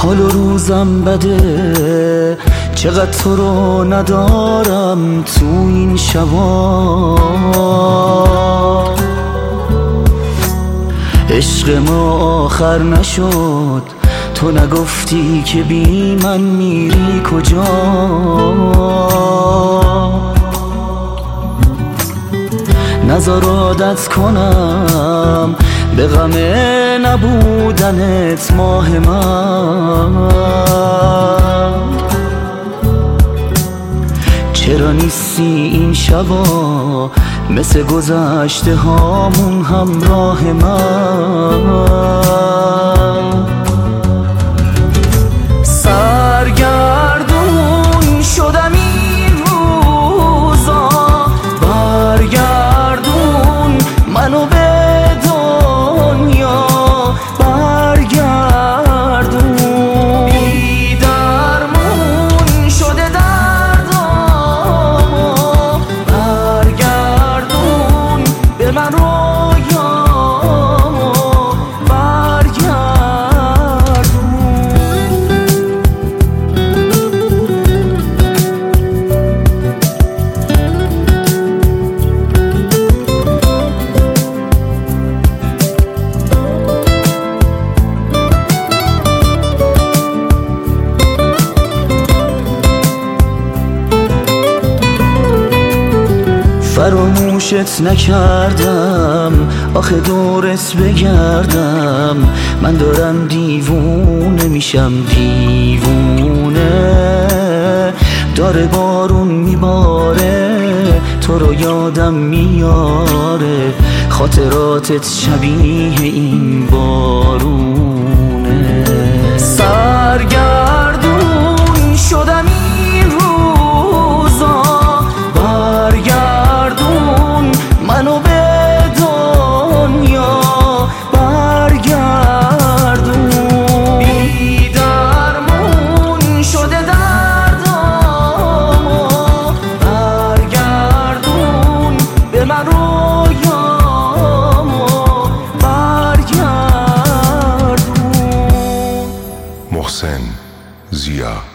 حال و روزم بده، چقدر تو رو ندارم تو این شبا. عشق ما آخر نشد، تو نگفتی که بی من میری کجا. نذار عادت کنم به غم نبودنت ماه من. چرا نیستی این شبا مثل گذشته هامون همراه من؟ سرگردون شدم این روزا، برگردون منو به دنیا، برگردون. بی درمون شده دردامو، برگردون به من رویامو، فراموشت نکردم آخه دورت بگردم. من دارم دیوونه میشم، دیوونه. داره بارون میباره تو رو یادم میاره، خاطراتت شبیه این بارونه. سرگردون شدم این روزا، برگردون منو به دنیا، برگردون. بی درمون شده دردامو، برگردون به من رویامو، برگردون. محسن زیا